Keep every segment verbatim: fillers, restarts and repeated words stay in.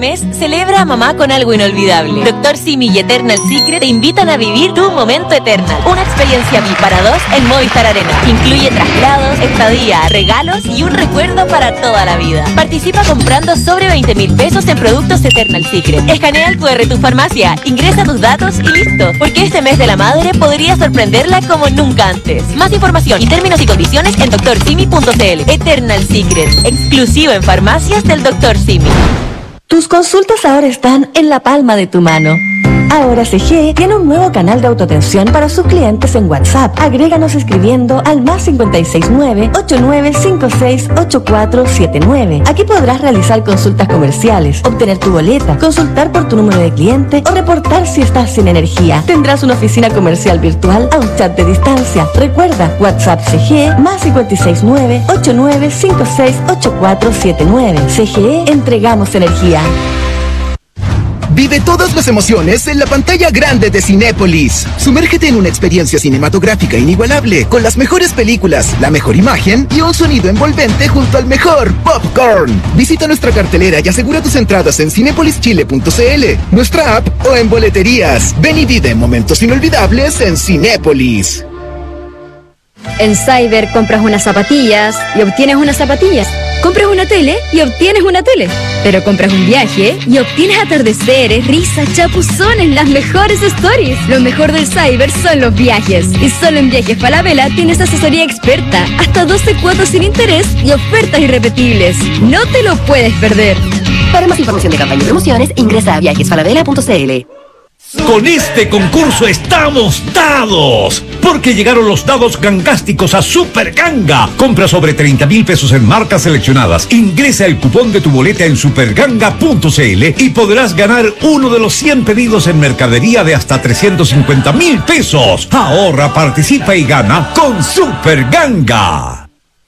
mes, celebra a mamá con algo inolvidable. Doctor Simi y Eternal Secret te invitan a vivir tu momento Eternal. Una experiencia V I P para dos en Movistar Arena. Incluye traslados, estadía, regalos y un recuerdo para toda la vida. Participa comprando sobre veinte mil pesos en productos Eternal Secret. Escanea el cu erre de tu farmacia, ingresa tus datos y listo. Porque este mes de la madre podría sorprenderla como nunca antes. Más información y términos y condiciones en doctor simi punto c l. Eternal Secret, exclusivo en farmacias del doctor Simi. Tus consultas ahora están en la palma de tu mano. Ahora C G E tiene un nuevo canal de autoatención para sus clientes en WhatsApp. Agréganos escribiendo al más cinco seis nueve, ocho nueve cinco seis, ocho cuatro siete nueve. Aquí podrás realizar consultas comerciales, obtener tu boleta, consultar por tu número de cliente o reportar si estás sin energía. Tendrás una oficina comercial virtual a un chat de distancia. Recuerda, WhatsApp C G E más cinco seis nueve, ocho nueve cinco seis, ocho cuatro siete nueve. C G E, entregamos energía. Vive todas las emociones en la pantalla grande de Cinépolis. Sumérgete en una experiencia cinematográfica inigualable, con las mejores películas, la mejor imagen y un sonido envolvente junto al mejor popcorn. Visita nuestra cartelera y asegura tus entradas en cinepolis chile punto c l, nuestra app o en boleterías. Ven y vive momentos inolvidables en Cinépolis. En Cyber compras unas zapatillas y obtienes unas zapatillas. Compras una tele y obtienes una tele. Pero compras un viaje y obtienes atardeceres, risas, chapuzones, las mejores stories. Lo mejor del Cyber son los viajes. Y solo en Viajes Falabella tienes asesoría experta, hasta doce cuotas sin interés y ofertas irrepetibles. No te lo puedes perder. Para más información de campaña y promociones, ingresa a viajes falabella punto c l. Con este concurso estamos dados, porque llegaron los dados gangásticos a Super Ganga. Compra sobre treinta mil pesos en marcas seleccionadas. Ingresa el cupón de tu boleta en superganga punto c l y podrás ganar uno de los cien pedidos en mercadería de hasta trescientos cincuenta mil pesos. Ahorra, participa y gana con Super Ganga.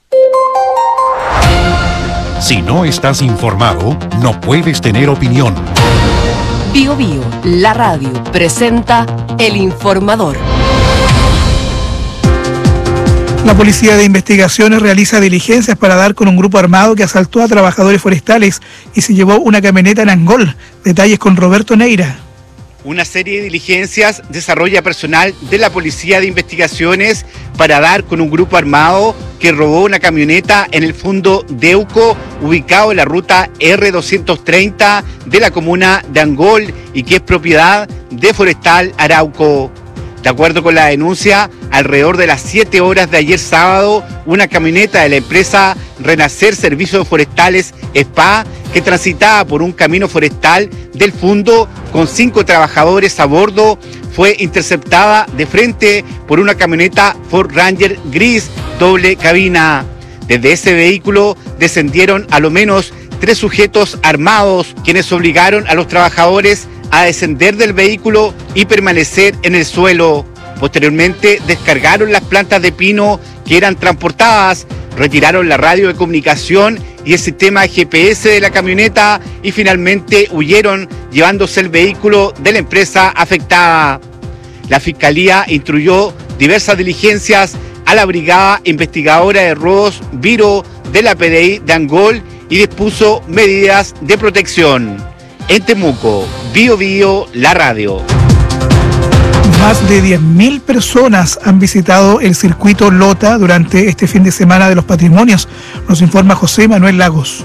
Si no estás informado, no puedes tener opinión. Bio Bio, la radio, presenta El Informador. La Policía de Investigaciones realiza diligencias para dar con un grupo armado que asaltó a trabajadores forestales y se llevó una camioneta en Angol. Detalles con Roberto Neira. Una serie de diligencias desarrolla personal de la Policía de Investigaciones para dar con un grupo armado que robó una camioneta en el Fundo Deuco, ubicado en la ruta erre doscientos treinta de la comuna de Angol y que es propiedad de Forestal Arauco. De acuerdo con la denuncia, alrededor de las siete horas de ayer sábado, una camioneta de la empresa Renacer Servicios Forestales S P A, que transitaba por un camino forestal del Fundo con cinco trabajadores a bordo, fue interceptada de frente por una camioneta Ford Ranger gris doble cabina. Desde ese vehículo descendieron a lo menos tres sujetos armados, quienes obligaron a los trabajadores a descender del vehículo y permanecer en el suelo. Posteriormente descargaron las plantas de pino que eran transportadas, retiraron la radio de comunicación y el sistema G P S de la camioneta y finalmente huyeron llevándose el vehículo de la empresa afectada. La Fiscalía instruyó diversas diligencias a la Brigada Investigadora de Robos Viro de la P D I de Angol y dispuso medidas de protección. En Temuco, Bio Bio, la radio. Más de diez mil personas han visitado el circuito Lota durante este fin de semana de los patrimonios, nos informa José Manuel Lagos.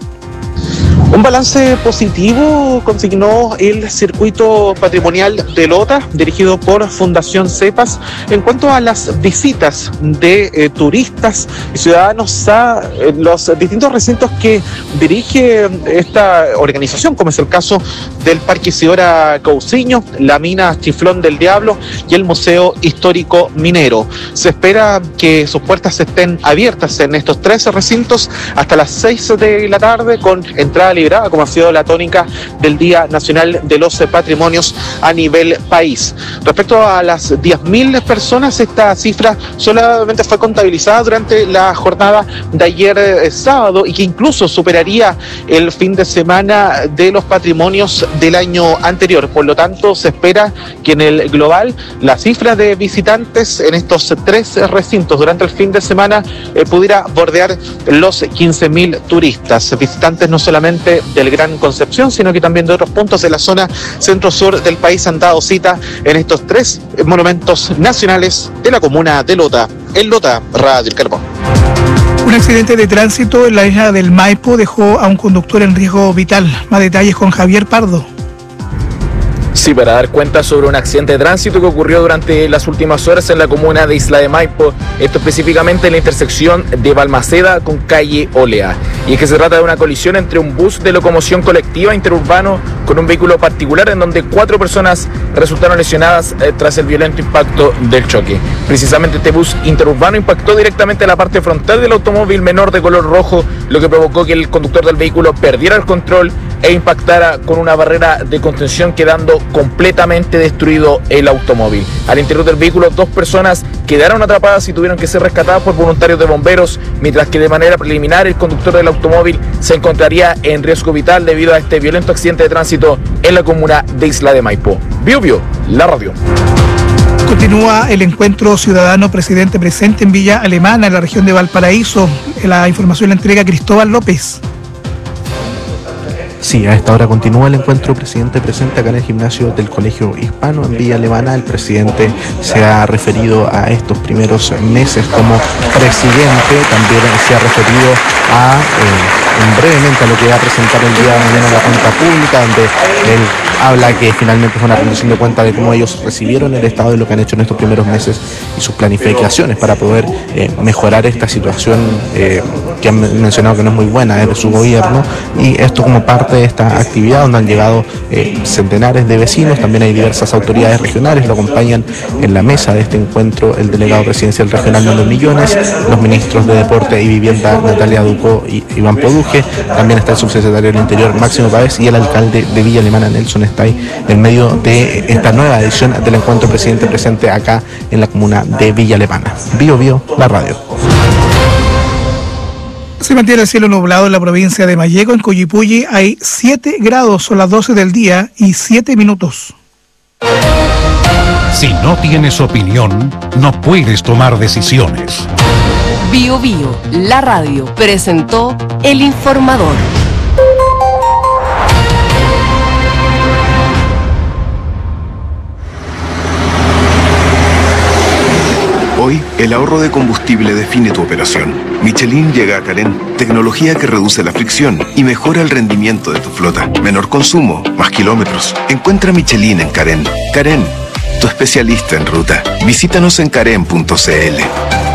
Un balance positivo consignó el circuito patrimonial de Lota, dirigido por Fundación CEPAS, en cuanto a las visitas de eh, turistas y ciudadanos a eh, los distintos recintos que dirige esta organización, como es el caso del Parque Isidora Cousiño, la mina Chiflón del Diablo y el Museo Histórico Minero. Se espera que sus puertas estén abiertas en estos tres recintos hasta las seis de la tarde, con entrada liberada, como ha sido la tónica del Día Nacional de los Patrimonios a nivel país. Respecto a las diez mil personas, esta cifra solamente fue contabilizada durante la jornada de ayer eh, sábado y que incluso superaría el fin de semana de los patrimonios del año anterior. Por lo tanto, se espera que en el global la cifra de visitantes en estos tres recintos durante el fin de semana eh, pudiera bordear los quince mil turistas, visitantes no solamente solamente del Gran Concepción, sino que también de otros puntos de la zona centro-sur del país han dado cita en estos tres monumentos nacionales de la comuna de Lota. En Lota, Radio El Carbón. Un accidente de tránsito en la isla del Maipo dejó a un conductor en riesgo vital. Más detalles con Javier Pardo. Sí, para dar cuenta sobre un accidente de tránsito que ocurrió durante las últimas horas en la comuna de Isla de Maipo, esto específicamente en la intersección de Balmaceda con calle Olea. Y es que se trata de una colisión entre un bus de locomoción colectiva interurbano con un vehículo particular en donde cuatro personas resultaron lesionadas eh, tras el violento impacto del choque. Precisamente este bus interurbano impactó directamente en la parte frontal del automóvil menor de color rojo, lo que provocó que el conductor del vehículo perdiera el control e impactara con una barrera de contención, quedando completamente destruido el automóvil. Al interior del vehículo, dos personas quedaron atrapadas y tuvieron que ser rescatadas por voluntarios de bomberos, mientras que de manera preliminar el conductor del automóvil se encontraría en riesgo vital debido a este violento accidente de tránsito en la comuna de Isla de Maipo. Bio Bio, la radio. Continúa el encuentro ciudadano presidente presente en Villa Alemana, en la región de Valparaíso. La información la entrega Cristóbal López. Sí, a esta hora continúa el encuentro presidente presente acá en el gimnasio del Colegio Hispano en Villa Alemana. El presidente se ha referido a estos primeros meses como presidente, también se ha referido a eh, brevemente a lo que va a presentar el día de mañana en la cuenta pública, donde él habla que finalmente es una rendición de cuenta de cómo ellos recibieron el Estado y lo que han hecho en estos primeros meses y sus planificaciones para poder eh, mejorar esta situación eh, que han mencionado que no es muy buena de su gobierno, y esto como parte de esta actividad donde han llegado eh, centenares de vecinos. También hay diversas autoridades regionales, lo acompañan en la mesa de este encuentro el delegado presidencial regional Manuel Millones, los ministros de Deporte y Vivienda Natalia Ducó y Iván Poduje, también está el subsecretario del Interior Máximo Páez y el alcalde de Villa Alemana Nelson Stay en medio de esta nueva edición del encuentro presidente presente acá en la comuna de Villa Alemana. Bio Bio, la radio. Se mantiene el cielo nublado en la provincia de Malleco. En Coyipulli hay siete grados, son las doce del día y siete minutos. Si no tienes opinión, no puedes tomar decisiones. Bio Bio, la radio, presentó El Informador. Hoy, el ahorro de combustible define tu operación. Michelin llega a Carén, tecnología que reduce la fricción y mejora el rendimiento de tu flota. Menor consumo, más kilómetros. Encuentra Michelin en Carén. Carén, tu especialista en ruta. Visítanos en carén punto c l.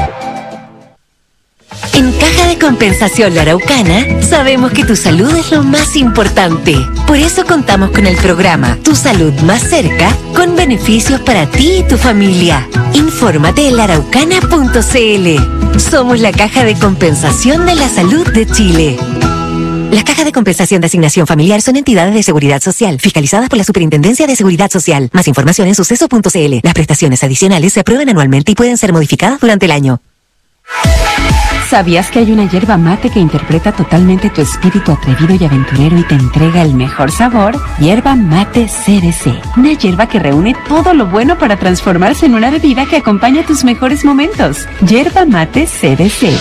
En Caja de Compensación La Araucana, sabemos que tu salud es lo más importante. Por eso contamos con el programa Tu Salud Más Cerca, con beneficios para ti y tu familia. Infórmate en la araucana punto c l. Somos la Caja de Compensación de la Salud de Chile. Las cajas de compensación de asignación familiar son entidades de seguridad social, fiscalizadas por la Superintendencia de Seguridad Social. Más información en suceso punto c l. Las prestaciones adicionales se aprueban anualmente y pueden ser modificadas durante el año. ¿Sabías que hay una yerba mate que interpreta totalmente tu espíritu atrevido y aventurero y te entrega el mejor sabor? Yerba Mate C B C. Una yerba que reúne todo lo bueno para transformarse en una bebida que acompaña tus mejores momentos. Yerba Mate C B C.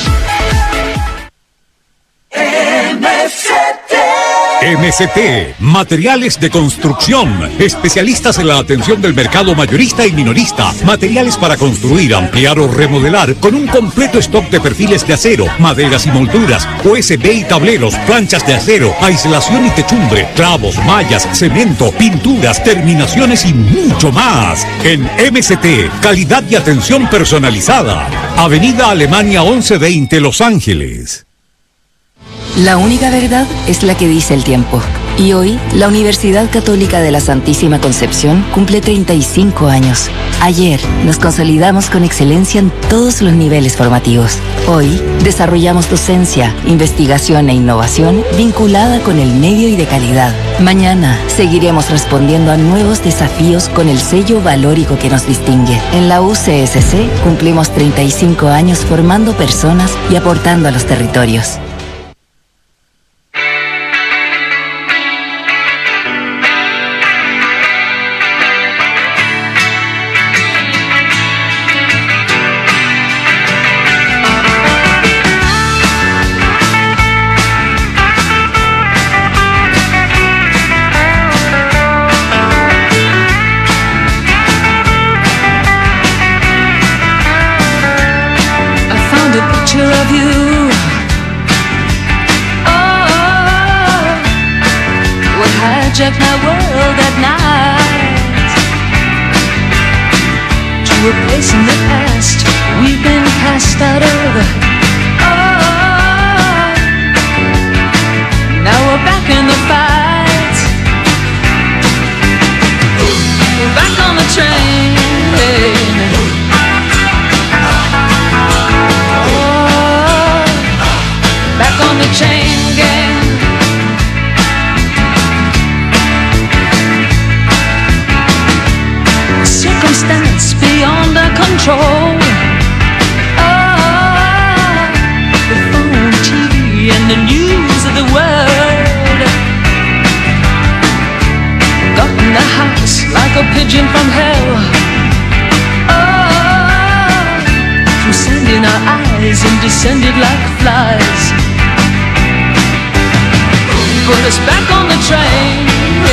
M C T, Materiales de Construcción, especialistas en la atención del mercado mayorista y minorista, materiales para construir, ampliar o remodelar, con un completo stock de perfiles de acero, maderas y molduras, U S B y tableros, planchas de acero, aislación y techumbre, clavos, mallas, cemento, pinturas, terminaciones y mucho más. En M C T, calidad y atención personalizada. Avenida Alemania once veinte, Los Ángeles. La única verdad es la que dice el tiempo. Y hoy, la Universidad Católica de la Santísima Concepción cumple treinta y cinco años. Ayer, nos consolidamos con excelencia en todos los niveles formativos. Hoy, desarrollamos docencia, investigación e innovación vinculada con el medio y de calidad. Mañana, seguiremos respondiendo a nuevos desafíos con el sello valórico que nos distingue. En la U C S C, cumplimos treinta y cinco años formando personas y aportando a los territorios. you. Oh, what hijacked my world at night, to a place in the past we've been cast out of. Oh, now we're back in the fight. We're back on the train. Oh, back on the chain gang. Circumstance beyond our control. Oh, the phone, T V, and the news of the world got in the house like a pigeon from hell. Oh, through sand in our eyes and descended like flies. Put us back on the train.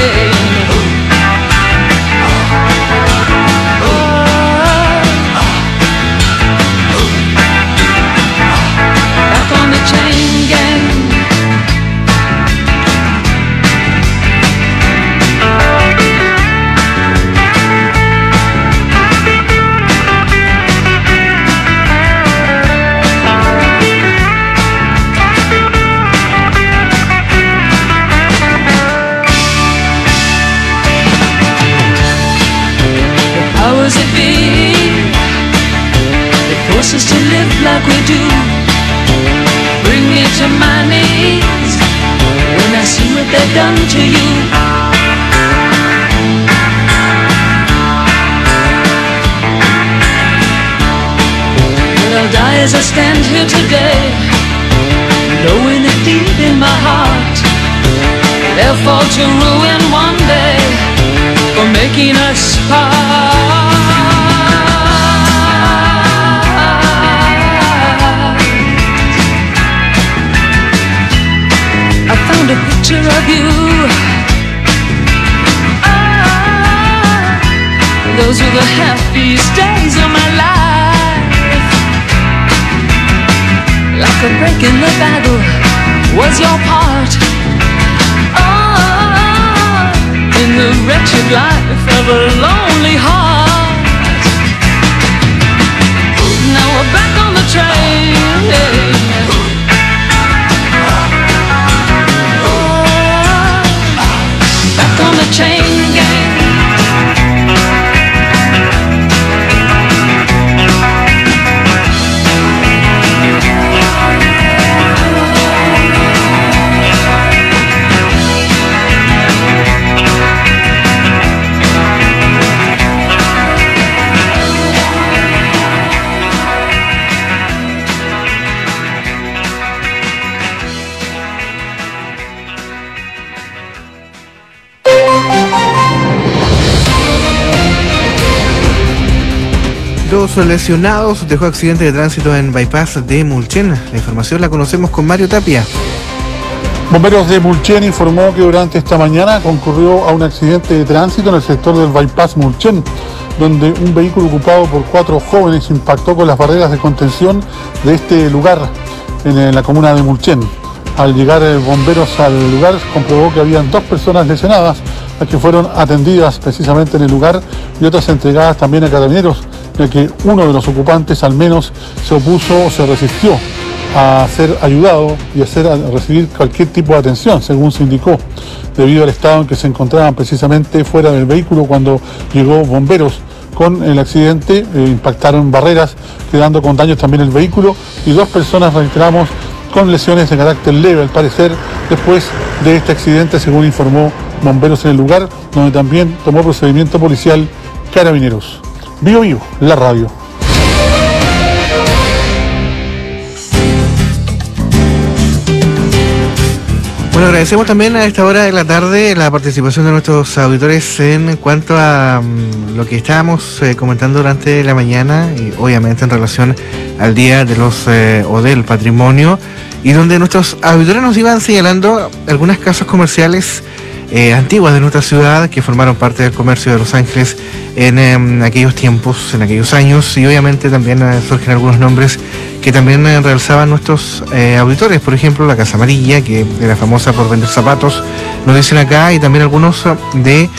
Chain gang. The powers that be, they force us to live like we do. Bring me to my knees when I see what they've done to you. But I'll die as I stand here today, knowing it deep in my heart they'll fall to ruin one day for making us part. A picture of you. Ah, those were the happiest days of my life. Like a break in the battle was your part. Ah, in the wretched life of a lonely heart. Now we're back on the train. On the chain gang. Dos lesionados dejó accidente de tránsito en Bypass de Mulchen. La información la conocemos con Mario Tapia. Bomberos de Mulchen informó que durante esta mañana concurrió a un accidente de tránsito en el sector del Bypass Mulchen, donde un vehículo ocupado por cuatro jóvenes impactó con las barreras de contención de este lugar en la comuna de Mulchen. Al llegar bomberos al lugar, comprobó que habían dos personas lesionadas, las que fueron atendidas precisamente en el lugar y otras entregadas también a carabineros, ya que uno de los ocupantes al menos se opuso o se resistió a ser ayudado y a, ser, a recibir cualquier tipo de atención, según se indicó, debido al estado en que se encontraban precisamente fuera del vehículo cuando llegó bomberos. Con el accidente eh, impactaron barreras, quedando con daños también el vehículo, y dos personas, reiteramos, con lesiones de carácter leve, al parecer, después de este accidente, según informó bomberos en el lugar, donde también tomó procedimiento policial Carabineros. Bio Bio, la radio. Bueno, agradecemos también a esta hora de la tarde la participación de nuestros auditores en cuanto a um, lo que estábamos eh, comentando durante la mañana, y obviamente en relación al Día de los eh, o del Patrimonio, y donde nuestros auditores nos iban señalando algunas casas comerciales eh, antiguas de nuestra ciudad que formaron parte del comercio de Los Ángeles en eh, aquellos tiempos, en aquellos años, y obviamente también eh, surgen algunos nombres que también eh, realzaban nuestros eh, auditores. Por ejemplo, la Casa Amarilla, que era famosa por vender zapatos, nos dicen acá, y también algunos de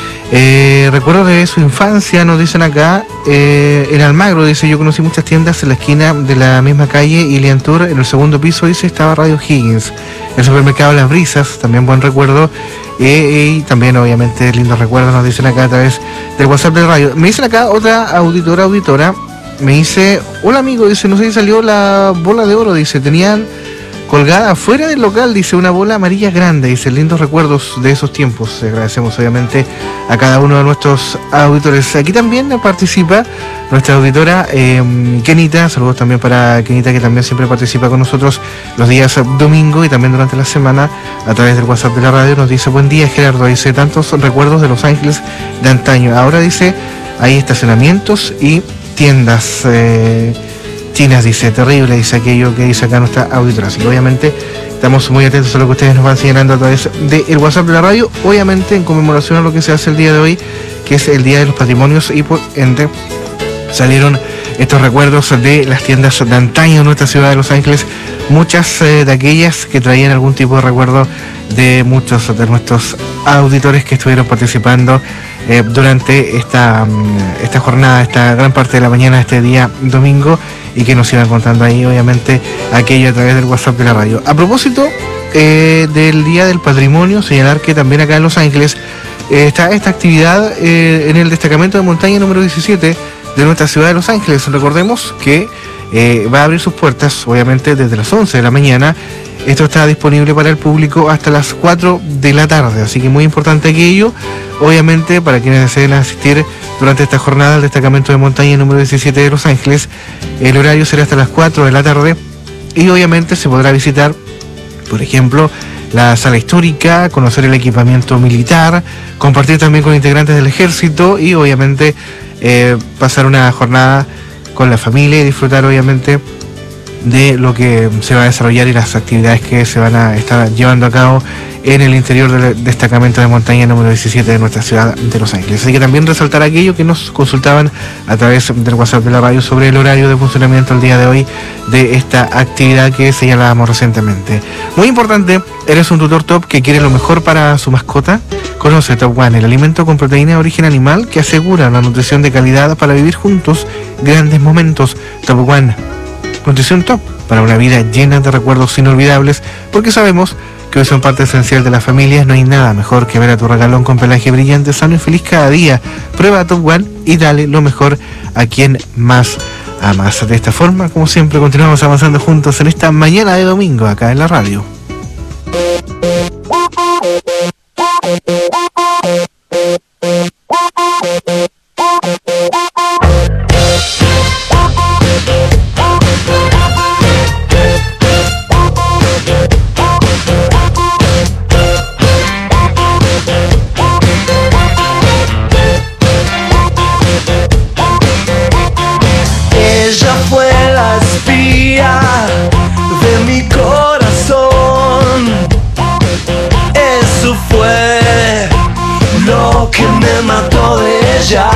eh, recuerdos de su infancia, nos dicen acá. Eh, en Almagro, dice, yo conocí muchas tiendas en la esquina de la misma calle Ilian Tour, en el segundo piso, dice, estaba Radio Higgins. El supermercado Las Brisas, también buen recuerdo. Eh, y también, obviamente, lindos recuerdos nos dicen acá a través del WhatsApp de radio. Me dicen acá otra auditora, auditora, me dice, hola amigo, dice, no sé si salió la bola de oro, dice, tenían colgada afuera del local, dice, una bola amarilla grande, dice, lindos recuerdos de esos tiempos. Agradecemos obviamente a cada uno de nuestros auditores. Aquí también participa nuestra auditora eh, Kenita, saludos también para Kenita, que también siempre participa con nosotros los días domingo y también durante la semana a través del WhatsApp de la radio. Nos dice, buen día Gerardo, dice, tantos recuerdos de Los Ángeles de antaño. Ahora dice, hay estacionamientos y tiendas eh, chinas, dice, terrible, dice aquello que dice acá nuestra auditora. Así que obviamente estamos muy atentos a lo que ustedes nos van señalando a través del WhatsApp de la radio, obviamente en conmemoración a lo que se hace el día de hoy, que es el Día de los Patrimonios, y por ende salieron estos recuerdos de las tiendas de antaño de nuestra ciudad de Los Ángeles, muchas eh, de aquellas que traían algún tipo de recuerdo de muchos de nuestros auditores que estuvieron participando eh, durante esta, esta jornada, esta gran parte de la mañana, este día domingo, y que nos iban contando ahí, obviamente, aquello a través del WhatsApp de la radio. A propósito eh, del Día del Patrimonio, señalar que también acá en Los Ángeles eh, está esta actividad eh, en el destacamento de montaña número diecisiete de nuestra ciudad de Los Ángeles. Recordemos que eh, va a abrir sus puertas, obviamente, desde las once de la mañana. Esto está disponible para el público hasta las cuatro de la tarde, así que muy importante aquello, obviamente, para quienes deseen asistir durante esta jornada al destacamento de montaña número diecisiete de Los Ángeles. El horario será hasta las cuatro de la tarde y obviamente se podrá visitar, por ejemplo, la sala histórica, conocer el equipamiento militar, compartir también con integrantes del ejército y obviamente eh, pasar una jornada con la familia y disfrutar obviamente de lo que se va a desarrollar y las actividades que se van a estar llevando a cabo en el interior del destacamento de montaña número diecisiete de nuestra ciudad de Los Ángeles. Así que también resaltar aquello que nos consultaban a través del WhatsApp de la radio sobre el horario de funcionamiento el día de hoy de esta actividad que señalábamos recientemente. Muy importante, ¿eres un tutor top que quiere lo mejor para su mascota? Conoce Top One, el alimento con proteína de origen animal que asegura una nutrición de calidad para vivir juntos grandes momentos. Top One, nutrición top para una vida llena de recuerdos inolvidables, porque sabemos que hoy son parte esencial de las familias. No hay nada mejor que ver a tu regalón con pelaje brillante, sano y feliz cada día. Prueba Top One y dale lo mejor a quien más amas. De esta forma, como siempre, continuamos avanzando juntos en esta mañana de domingo acá en la radio. Ella fue la espía de mi corazón. Eso fue lo que me mató de ella.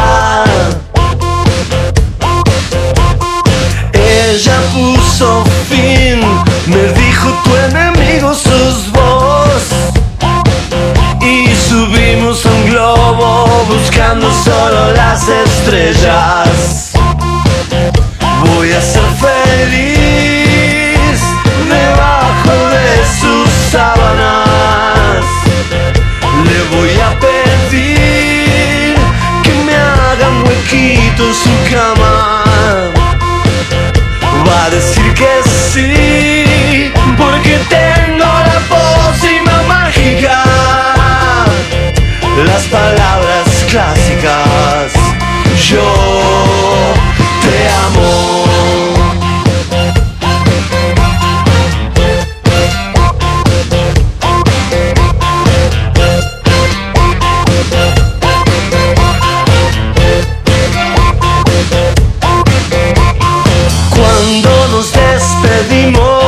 Ella puso fin, me dijo tu enemigo sos vos. Y subimos a un globo buscando solo las estrellas. Voy a ser feliz debajo de sus sábanas. Le voy a pedir que me haga un huequito en su cama. Va a decir que sí, porque tengo la pócima mágica. Las palabras clásicas. Yo te amo. Cuando nos despedimos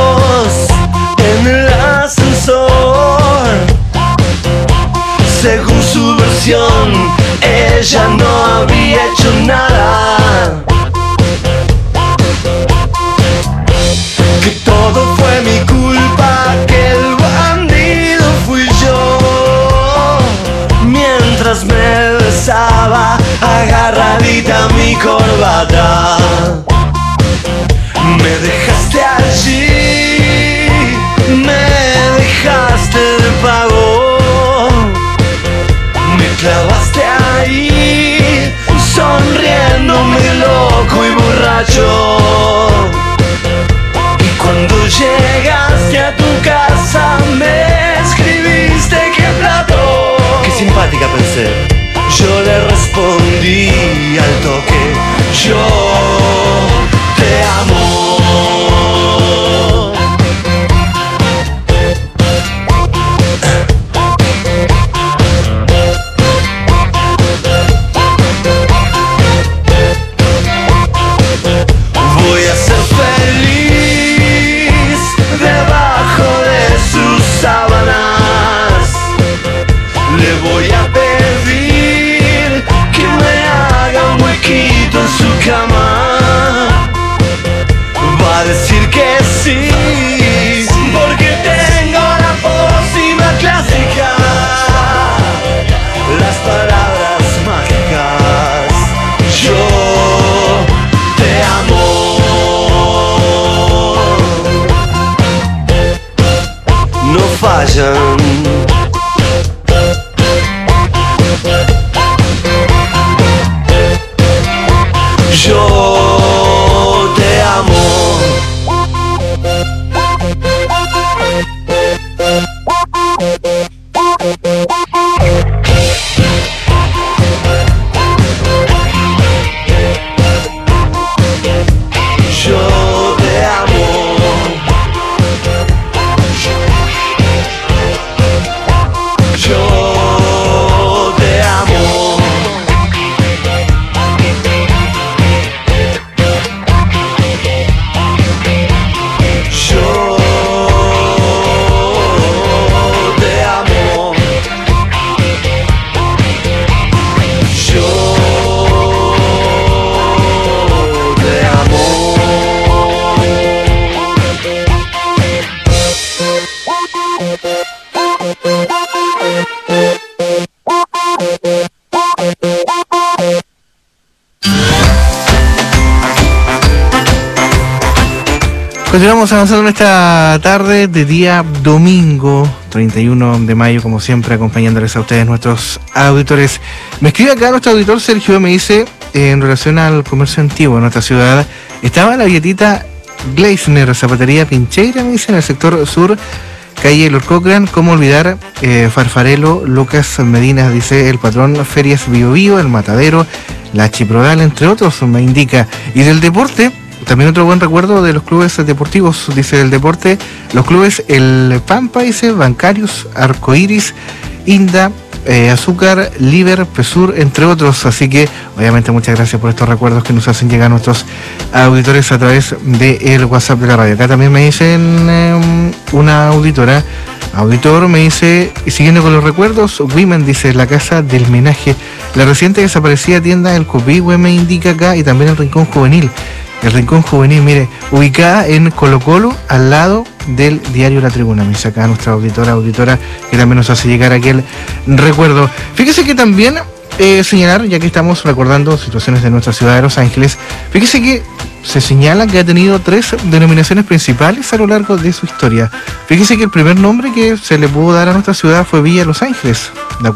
ocasión. Yo te amo. Yo te amo. Yo te amo. Yo te amo. Yo te amo. Continuamos avanzando en esta tarde de día domingo, treinta y uno de mayo, como siempre, acompañándoles a ustedes, nuestros auditores. Me escribe acá nuestro auditor Sergio, me dice, eh, en relación al comercio antiguo en nuestra ciudad, estaba la billetita Gleisner, zapatería Pincheira, me dice, en el sector sur, calle Lord Cochrane. Cómo olvidar eh, Farfarelo, Lucas Medina, dice el patrón, Ferias Bio Bio, El Matadero, La Chiprodal, entre otros, me indica. Y del deporte, también otro buen recuerdo de los clubes deportivos, dice el deporte, los clubes El Pampa, dice, Bancarios, Arcoiris, Inda, eh, Azúcar, Liber, Pesur, entre otros. Así que obviamente muchas gracias por estos recuerdos que nos hacen llegar nuestros auditores a través del WhatsApp de la radio. Acá también me dicen eh, una auditora, auditor me dice, y siguiendo con los recuerdos, Women, dice, la casa del menaje, la reciente desaparecida tienda El Copihue, me indica acá, y también el Rincón Juvenil. El Rincón Juvenil, mire, ubicada en Colo Colo, al lado del diario La Tribuna. Me dice acá nuestra auditora, auditora, que también nos hace llegar aquel recuerdo. Fíjese que también eh, señalar, ya que estamos recordando situaciones de nuestra ciudad de Los Ángeles, fíjese que se señala que ha tenido tres denominaciones principales a lo largo de su historia. Fíjese que el primer nombre que se le pudo dar a nuestra ciudad fue Villa Los Ángeles, de